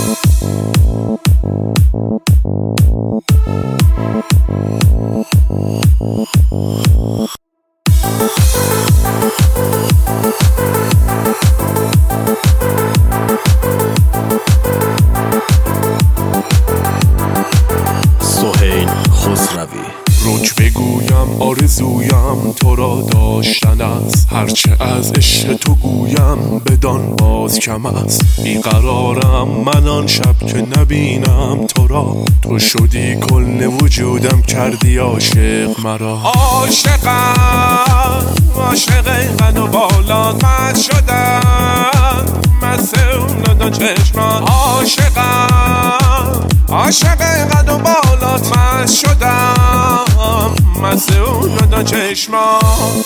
سهیل خسروی. روک بگویم آرزویم تو را داشتن است، هرچه از عشق تو گویم بدان باز کم است. بیقرارم من آن شب که نبینم تو را، تو شدی کل وجودم کردی عاشق مرا. عاشقم عاشق قد و بالات من شدم، مسئول دو چشمان. عاشقم عاشق قد و بالات من شدم، مسئول دو چشمان.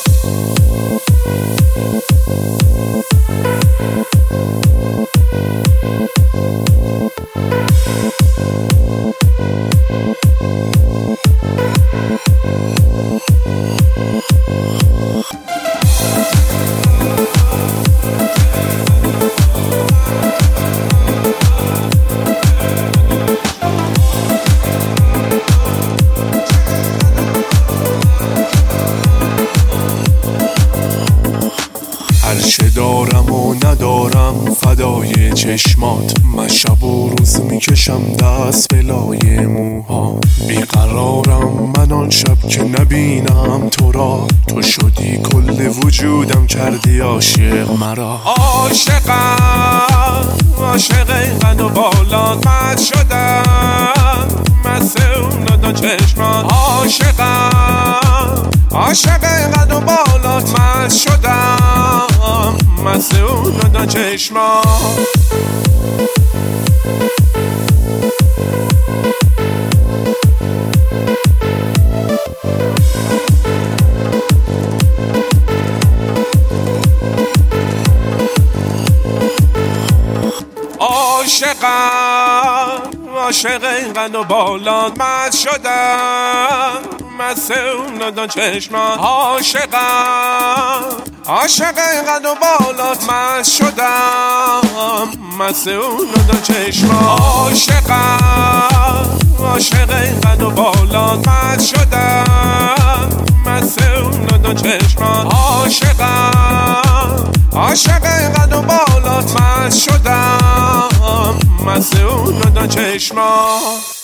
هرچه دارم و ندارم فدای چشمات، من شب و روز میکشم دست به لای موها. بیقرارم من آن شب که نبینم تو را، تو شدی کل وجودم کردی عاشق مرا. عاشقم عاشق قد و بالات من شدم، مسئول دو چشمان. عاشقم عاشق قد و بالات من شدم، مسئول دو چشمان. عاشقم عاشق قد و بالات من شدم، مسئول دو چشمان. عاشقم عاشق قد و بالات من شدم، مسئول دو چشمان. عاشقم عاشق قد و بالات من شدم، مسئول دو چشمان. عاشقم عاشق قد و بالات من شدم، مسئول دو چشمان.